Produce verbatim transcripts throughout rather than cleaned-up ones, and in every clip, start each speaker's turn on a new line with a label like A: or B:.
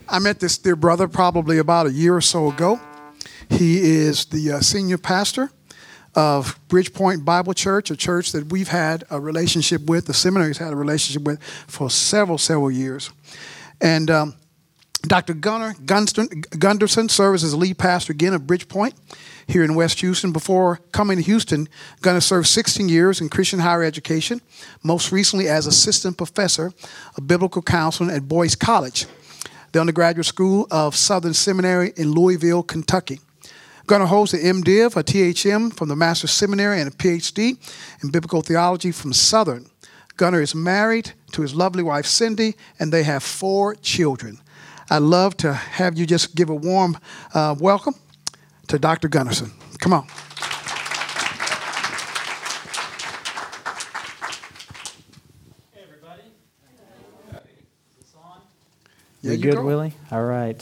A: I met this dear brother probably about a year or so ago. He is the uh, senior pastor of Bridgepoint Bible Church, a church that we've had a relationship with, the seminary's had a relationship with for several, several years. And um, Doctor Gunnar Gunston, Gunderson serves as the lead pastor again of Bridgepoint here in West Houston. Before coming to Houston, Gunnar served sixteen years in Christian higher education, most recently as assistant professor of biblical counseling at Boyce College, the undergraduate school of Southern Seminary in Louisville, Kentucky. Gunnar holds an M Div, a T H M from the Master's Seminary, and a P H D in biblical theology from Southern. Gunnar is married to his lovely wife, Cindy, and they have four children. I'd love to have you just give a warm uh, welcome to Doctor Gunderson. Come on.
B: Hey, everybody. Is this on?
A: Yeah,
B: you
A: you
B: good,
A: go.
B: Willie? All right.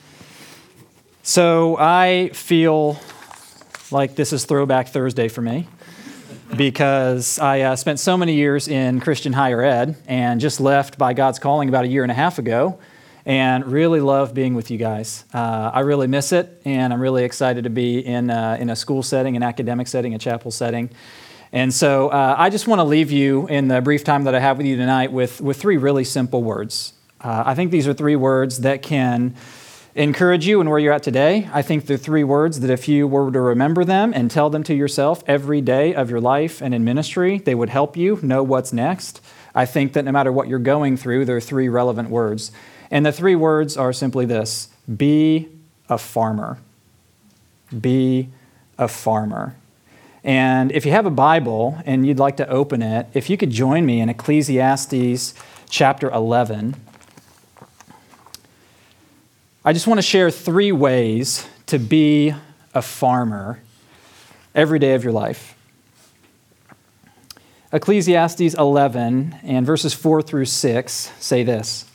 B: So I feel like this is Throwback Thursday for me because I uh, spent so many years in Christian higher ed and just left by God's calling about a year and a half ago, and really love being with you guys. Uh, I really miss it, and I'm really excited to be in, uh, in a school setting, an academic setting, a chapel setting. And so uh, I just want to leave you in the brief time that I have with you tonight with, with three really simple words. Uh, I think these are three words that can encourage you in where you're at today. I think they're three words that if you were to remember them and tell them to yourself every day of your life and in ministry, they would help you know what's next. I think that no matter what you're going through, there are three relevant words. And the three words are simply this: be a farmer. Be a farmer. And if you have a Bible and you'd like to open it, if you could join me in Ecclesiastes chapter eleven. I just want to share three ways to be a farmer every day of your life. Ecclesiastes eleven and verses four through six say this: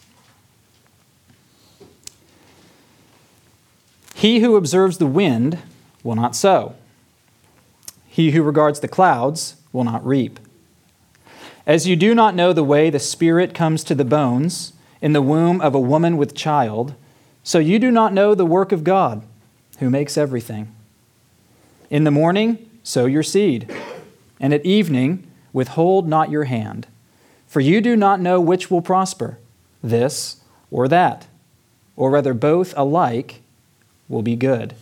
B: He who observes the wind will not sow. He who regards the clouds will not reap. As you do not know the way the Spirit comes to the bones in the womb of a woman with child, so you do not know the work of God, who makes everything. In the morning, sow your seed, and at evening, withhold not your hand, for you do not know which will prosper, this or that, or rather both alike will be good.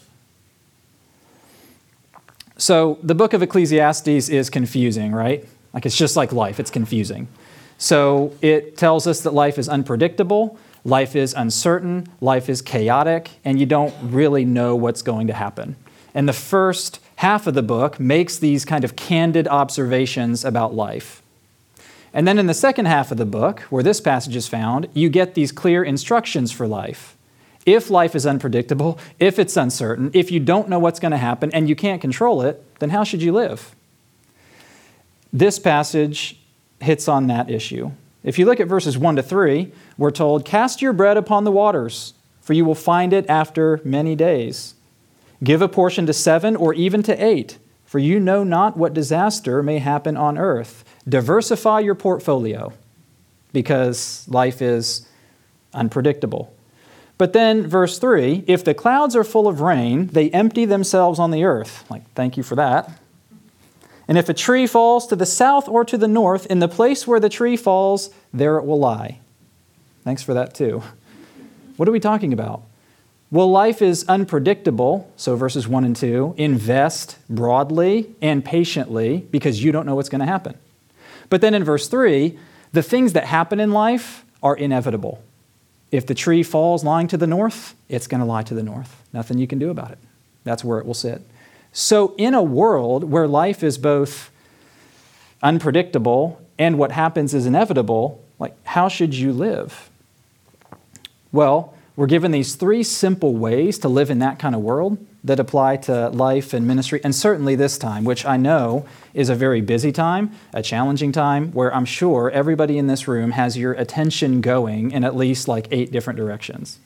B: So the book of Ecclesiastes is confusing, right? Like it's just like life, it's confusing. So it tells us that life is unpredictable, life is uncertain, life is chaotic, and you don't really know what's going to happen. And the first half of the book makes these kind of candid observations about life. And then in the second half of the book, where this passage is found, you get these clear instructions for life. If life is unpredictable, if it's uncertain, if you don't know what's going to happen and you can't control it, then how should you live? This passage hits on that issue. If you look at verses one to three, we're told, cast your bread upon the waters, for you will find it after many days. Give a portion to seven or even to eight, for you know not what disaster may happen on earth. Diversify your portfolio, because life is unpredictable. But then verse three, if the clouds are full of rain, they empty themselves on the earth. Like, thank you for that. And if a tree falls to the south or to the north, in the place where the tree falls, there it will lie. Thanks for that too. What are we talking about? Well, life is unpredictable, so verses one and two, invest broadly and patiently because you don't know what's going to happen. But then in verse three, the things that happen in life are inevitable. If the tree falls lying to the north, it's going to lie to the north. Nothing you can do about it. That's where it will sit. So in a world where life is both unpredictable and what happens is inevitable, like, how should you live? Well, we're given these three simple ways to live in that kind of world that apply to life and ministry, and certainly this time, which I know is a very busy time, a challenging time, where I'm sure everybody in this room has your attention going in at least like eight different directions.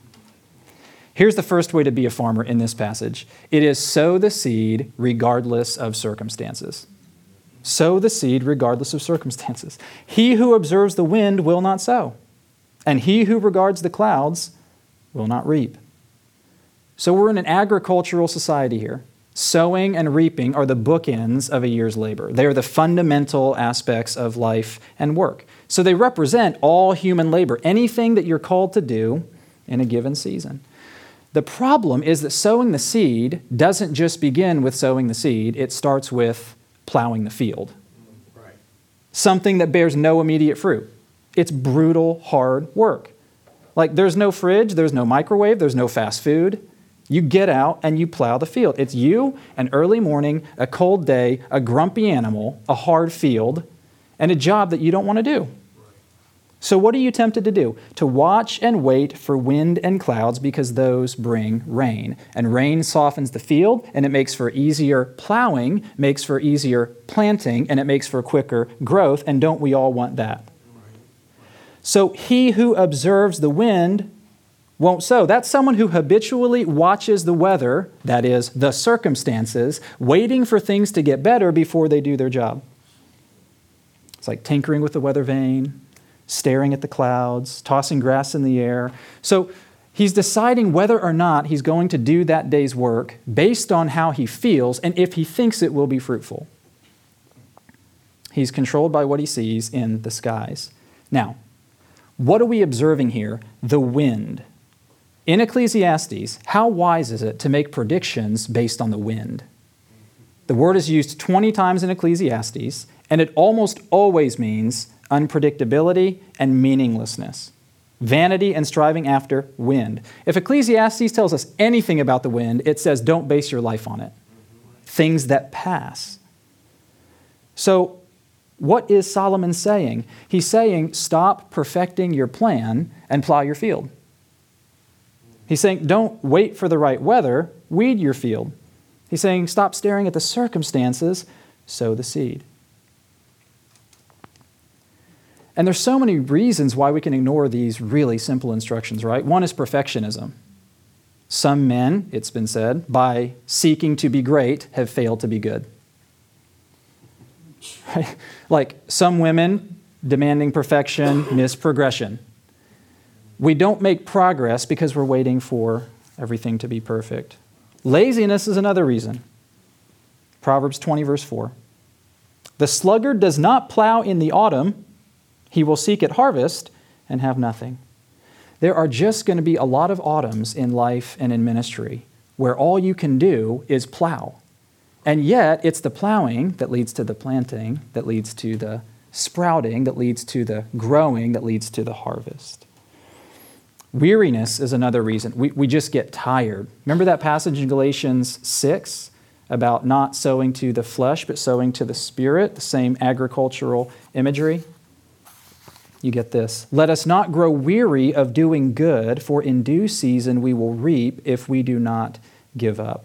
B: Here's the first way to be a farmer in this passage. It is sow the seed regardless of circumstances. Sow the seed regardless of circumstances. He who observes the wind will not sow, and he who regards the clouds will not reap. So we're in an agricultural society here. Sowing and reaping are the bookends of a year's labor. They are the fundamental aspects of life and work. So they represent all human labor, anything that you're called to do in a given season. The problem is that sowing the seed doesn't just begin with sowing the seed. It starts with plowing the field. Right. Something that bears no immediate fruit. It's brutal, hard work. Like there's no fridge, there's no microwave, there's no fast food. You get out and you plow the field. It's you, an early morning, a cold day, a grumpy animal, a hard field, and a job that you don't want to do. So what are you tempted to do? To watch and wait for wind and clouds because those bring rain. And rain softens the field, and it makes for easier plowing, makes for easier planting, and it makes for quicker growth. And don't we all want that? So he who observes the wind won't sow. That's someone who habitually watches the weather, that is, the circumstances, waiting for things to get better before they do their job. It's like tinkering with the weather vane, staring at the clouds, tossing grass in the air. So he's deciding whether or not he's going to do that day's work based on how he feels and if he thinks it will be fruitful. He's controlled by what he sees in the skies. Now, what are we observing here? The wind. In Ecclesiastes, how wise is it to make predictions based on the wind? The word is used twenty times in Ecclesiastes, and it almost always means unpredictability and meaninglessness. Vanity and striving after wind. If Ecclesiastes tells us anything about the wind, it says don't base your life on it. Things that pass. So, what is Solomon saying? He's saying stop perfecting your plan and plow your field. He's saying don't wait for the right weather, weed your field. He's saying stop staring at the circumstances, sow the seed. And there's so many reasons why we can ignore these really simple instructions, right? One is perfectionism. Some men, it's been said, by seeking to be great, have failed to be good. Right? Like some women demanding perfection, miss progression. We don't make progress because we're waiting for everything to be perfect. Laziness is another reason. Proverbs twenty, verse four. The sluggard does not plow in the autumn. He will seek at harvest and have nothing. There are just going to be a lot of autumns in life and in ministry where all you can do is plow. And yet, it's the plowing that leads to the planting, that leads to the sprouting, that leads to the growing, that leads to the harvest. Weariness is another reason. We, we just get tired. Remember that passage in Galatians six about not sowing to the flesh, but sowing to the spirit, the same agricultural imagery? You get this. Let us not grow weary of doing good, for in due season we will reap if we do not give up.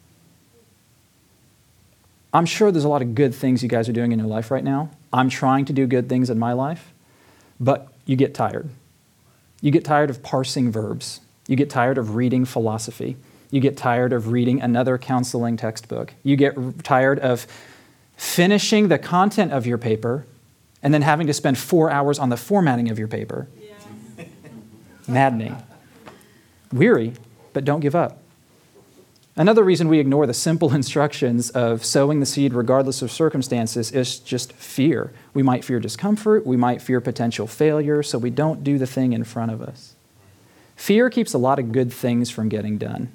B: I'm sure there's a lot of good things you guys are doing in your life right now. I'm trying to do good things in my life, but you get tired. You get tired of parsing verbs. You get tired of reading philosophy. You get tired of reading another counseling textbook. You get tired of finishing the content of your paper and then having to spend four hours on the formatting of your paper. Yeah. Maddening. Weary, but don't give up. Another reason we ignore the simple instructions of sowing the seed regardless of circumstances is just fear. We might fear discomfort. We might fear potential failure, so we don't do the thing in front of us. Fear keeps a lot of good things from getting done.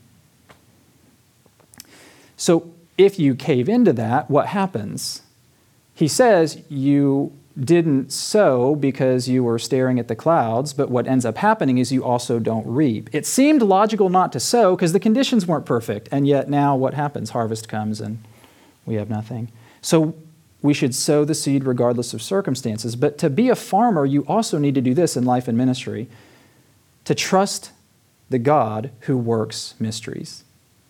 B: So if you cave into that, what happens? He says you didn't sow because you were staring at the clouds, but what ends up happening is you also don't reap. It seemed logical not to sow because the conditions weren't perfect, and yet now what happens? Harvest comes and we have nothing. So we should sow the seed regardless of circumstances, but to be a farmer, you also need to do this in life and ministry, to trust the God who works mysteries.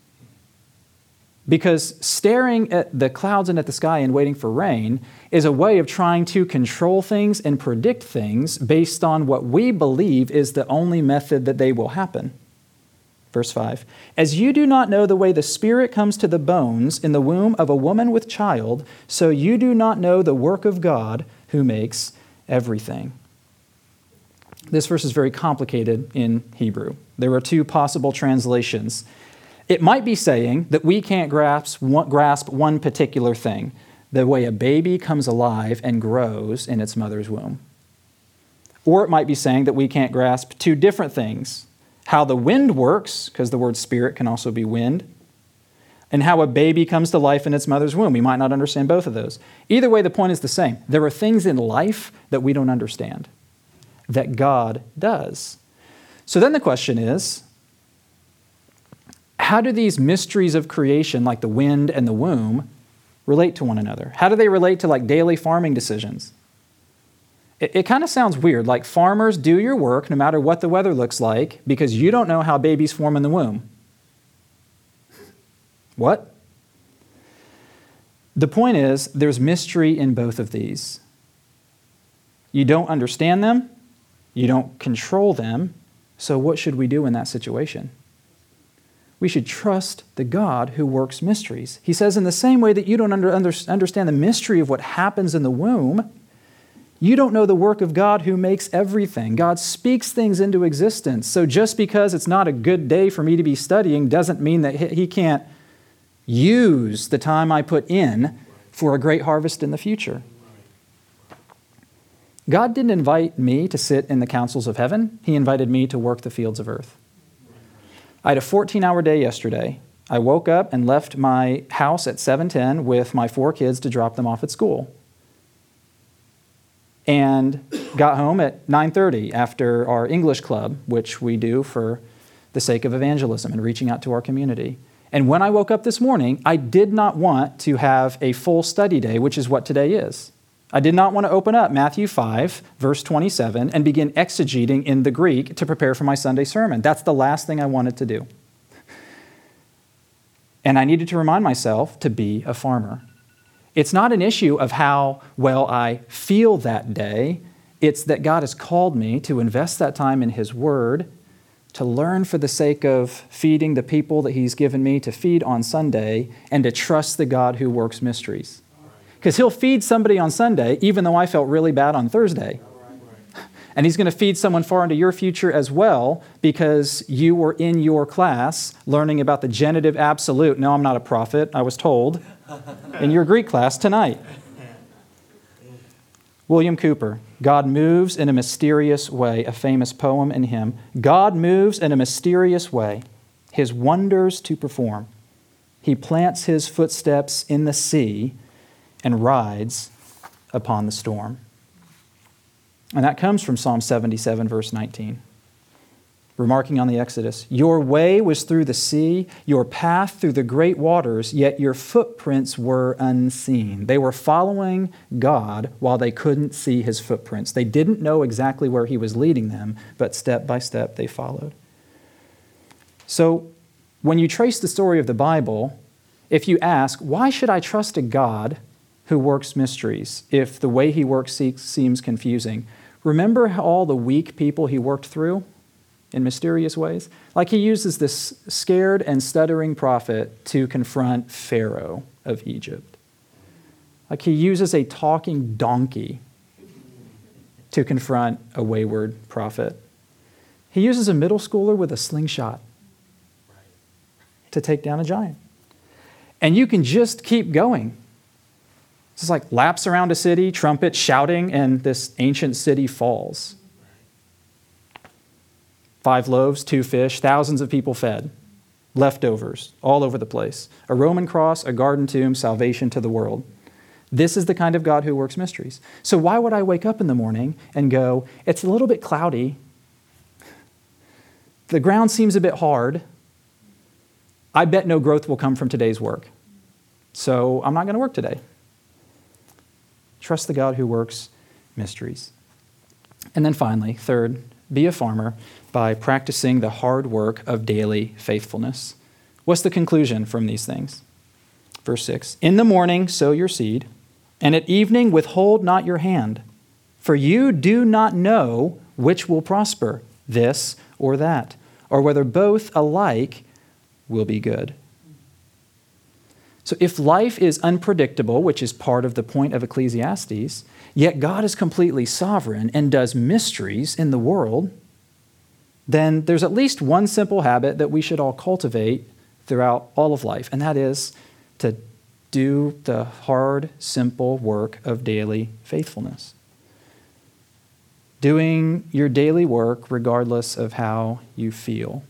B: Because staring at the clouds and at the sky and waiting for rain is a way of trying to control things and predict things based on what we believe is the only method that they will happen. Verse five, as you do not know the way the Spirit comes to the bones in the womb of a woman with child, so you do not know the work of God who makes everything. This verse is very complicated in Hebrew. There are two possible translations. It might be saying that we can't grasp one, grasp one particular thing, the way a baby comes alive and grows in its mother's womb. Or it might be saying that we can't grasp two different things, how the wind works, because the word spirit can also be wind, and how a baby comes to life in its mother's womb. We might not understand both of those. Either way, the point is the same. There are things in life that we don't understand, that God does. So then the question is, how do these mysteries of creation, like the wind and the womb, relate to one another? How do they relate to like daily farming decisions? It, it kind of sounds weird, like farmers do your work no matter what the weather looks like because you don't know how babies form in the womb. What? The point is, there's mystery in both of these. You don't understand them, you don't control them, so what should we do in that situation? We should trust the God who works mysteries. He says in the same way that you don't under, under, understand the mystery of what happens in the womb, you don't know the work of God who makes everything. God speaks things into existence. So just because it's not a good day for me to be studying doesn't mean that he can't use the time I put in for a great harvest in the future. God didn't invite me to sit in the councils of heaven. He invited me to work the fields of earth. I had a fourteen-hour day yesterday. I woke up and left my house at seven ten with my four kids to drop them off at school. And got home at nine thirty after our English club, which we do for the sake of evangelism and reaching out to our community. And when I woke up this morning, I did not want to have a full study day, which is what today is. I did not want to open up Matthew five, verse twenty-seven, and begin exegeting in the Greek to prepare for my Sunday sermon. That's the last thing I wanted to do. And I needed to remind myself to be a farmer. It's not an issue of how well I feel that day. It's that God has called me to invest that time in His Word, to learn for the sake of feeding the people that He's given me to feed on Sunday, and to trust the God who works mysteries. Because He'll feed somebody on Sunday, even though I felt really bad on Thursday. And He's going to feed someone far into your future as well, because you were in your class learning about the genitive absolute. No, I'm not a prophet, I was told, in your Greek class tonight. William Cooper, God moves in a mysterious way, a famous poem in him. God moves in a mysterious way, His wonders to perform. He plants His footsteps in the sea and rides upon the storm. And that comes from Psalm seventy-seven, verse nineteen. Remarking on the Exodus, your way was through the sea, your path through the great waters, yet your footprints were unseen. They were following God while they couldn't see His footprints. They didn't know exactly where He was leading them, but step by step they followed. So when you trace the story of the Bible, if you ask, why should I trust a God who works mysteries if the way He works seems confusing? Remember how all the weak people He worked through in mysterious ways? Like He uses this scared and stuttering prophet to confront Pharaoh of Egypt. Like He uses a talking donkey to confront a wayward prophet. He uses a middle schooler with a slingshot to take down a giant. And you can just keep going. It's like laps around a city, trumpet shouting, and this ancient city falls. Five loaves, two fish, thousands of people fed. Leftovers all over the place. A Roman cross, a garden tomb, salvation to the world. This is the kind of God who works mysteries. So why would I wake up in the morning and go, it's a little bit cloudy. The ground seems a bit hard. I bet no growth will come from today's work. So I'm not going to work today. Trust the God who works mysteries. And then finally, third, be a farmer by practicing the hard work of daily faithfulness. What's the conclusion from these things? Verse six, in the morning sow your seed, and at evening withhold not your hand, for you do not know which will prosper, this or that, or whether both alike will be good. So if life is unpredictable, which is part of the point of Ecclesiastes, yet God is completely sovereign and does mysteries in the world, then there's at least one simple habit that we should all cultivate throughout all of life, and that is to do the hard, simple work of daily faithfulness. Doing your daily work regardless of how you feel.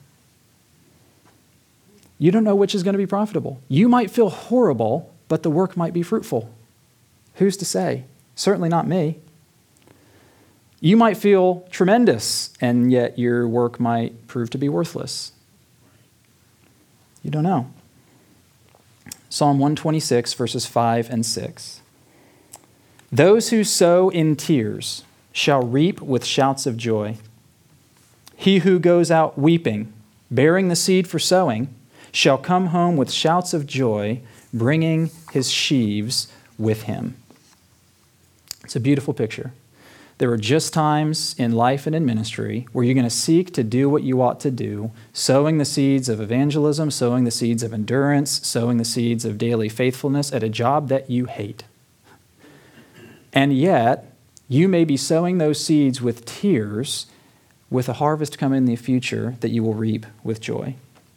B: You don't know which is going to be profitable. You might feel horrible, but the work might be fruitful. Who's to say? Certainly not me. You might feel tremendous, and yet your work might prove to be worthless. You don't know. Psalm one twenty-six, verses five and six. Those who sow in tears shall reap with shouts of joy. He who goes out weeping, bearing the seed for sowing, shall come home with shouts of joy, bringing his sheaves with him. It's a beautiful picture. There are just times in life and in ministry where you're going to seek to do what you ought to do, sowing the seeds of evangelism, sowing the seeds of endurance, sowing the seeds of daily faithfulness at a job that you hate. And yet, you may be sowing those seeds with tears, with a harvest coming in the future that you will reap with joy.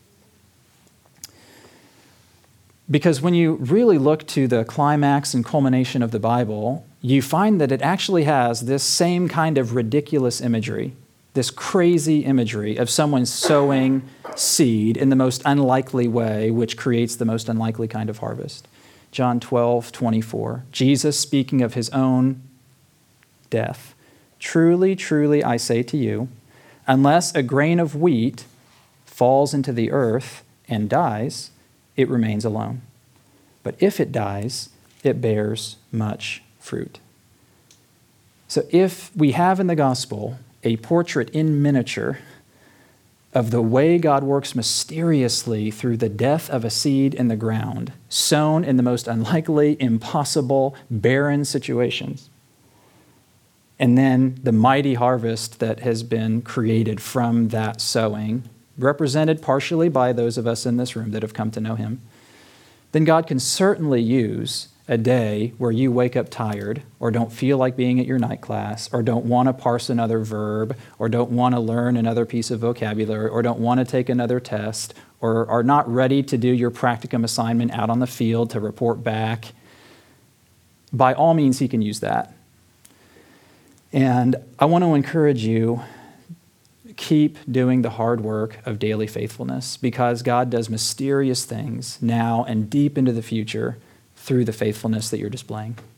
B: Because when you really look to the climax and culmination of the Bible, you find that it actually has this same kind of ridiculous imagery, this crazy imagery of someone sowing seed in the most unlikely way, which creates the most unlikely kind of harvest. John twelve twenty-four, Jesus speaking of his own death. Truly, truly, I say to you, unless a grain of wheat falls into the earth and dies, it remains alone. But if it dies, it bears much fruit. So if we have in the gospel a portrait in miniature of the way God works mysteriously through the death of a seed in the ground, sown in the most unlikely, impossible, barren situations, and then the mighty harvest that has been created from that sowing, represented partially by those of us in this room that have come to know him, then God can certainly use a day where you wake up tired or don't feel like being at your night class or don't want to parse another verb or don't want to learn another piece of vocabulary or don't want to take another test or are not ready to do your practicum assignment out on the field to report back. By all means, he can use that. And I want to encourage you, keep doing the hard work of daily faithfulness because God does mysterious things now and deep into the future through the faithfulness that you're displaying.